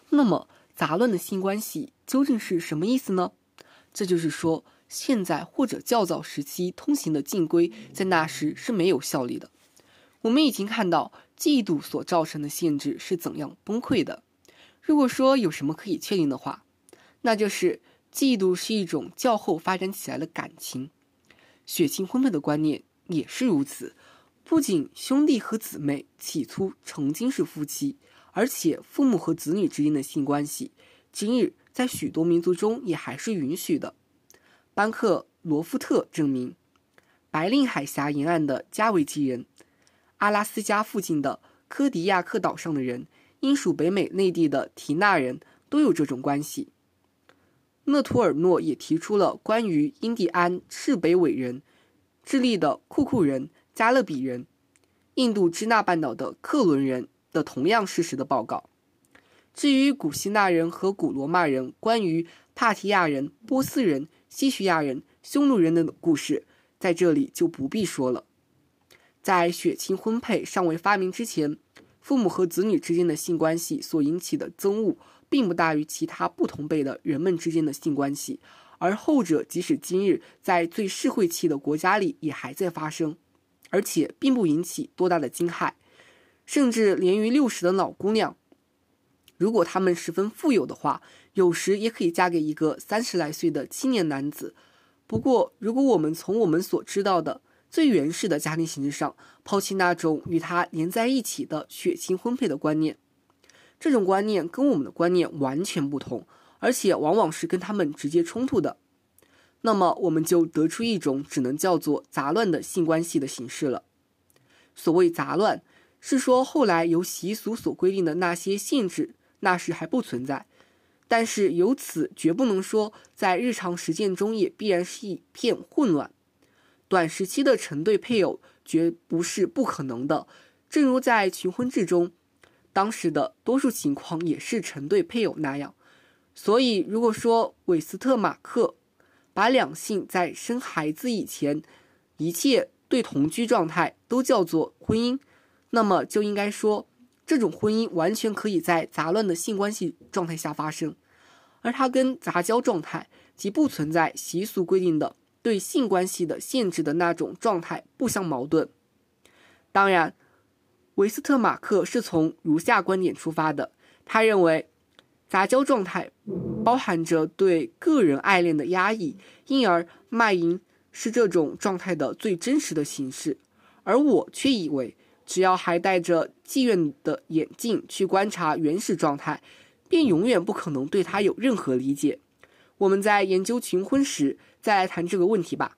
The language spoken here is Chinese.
那么杂乱的性关系究竟是什么意思呢？这就是说，现在或者较早时期通行的禁规在那时是没有效力的。我们已经看到嫉妒所造成的限制是怎样崩溃的。如果说有什么可以确定的话，那就是嫉妒是一种较后发展起来的感情。血亲婚配的观念也是如此，不仅兄弟和姊妹起初曾经是夫妻，而且父母和子女之间的性关系，今日在许多民族中也还是允许的。班克罗夫特证明，白令海峡沿岸的加维基人、阿拉斯加附近的科迪亚克岛上的人、英属北美内地的提纳人都有这种关系。勒图尔诺也提出了关于印第安赤北纬人、智利的库库人、加勒比人、印度支那半岛的克伦人的同样事实的报告。至于古希腊人和古罗马人关于帕提亚人、波斯人、西叙亚人、匈奴人的故事，在这里就不必说了。在血亲婚配尚未发明之前，父母和子女之间的性关系所引起的憎恶并不大于其他不同辈的人们之间的性关系，而后者即使今日在最社会气的国家里也还在发生，而且并不引起多大的惊骇。甚至年逾60的老姑娘，如果她们十分富有的话，有时也可以嫁给一个30来岁的青年男子。不过如果我们从我们所知道的最原始的家庭形式上抛弃那种与它连在一起的血亲婚配的观念，这种观念跟我们的观念完全不同，而且往往是跟他们直接冲突的。那么我们就得出一种只能叫做杂乱的性关系的形式了。所谓杂乱，是说后来由习俗所规定的那些限制那时还不存在，但是由此绝不能说在日常实践中也必然是一片混乱。短时期的成对配偶绝不是不可能的，正如在群婚制中，当时的多数情况也是成对配偶那样。所以如果说韦斯特马克把两性在生孩子以前一切对同居状态都叫做婚姻，那么就应该说这种婚姻完全可以在杂乱的性关系状态下发生，而它跟杂交状态及不存在习俗规定的对性关系的限制的那种状态不相矛盾。当然，维斯特马克是从如下观点出发的，他认为杂交状态包含着对个人爱恋的压抑，因而卖淫是这种状态的最真实的形式。而我却以为，只要还戴着妓院的眼镜去观察原始状态，便永远不可能对它有任何理解。我们在研究群婚时再来谈这个问题吧。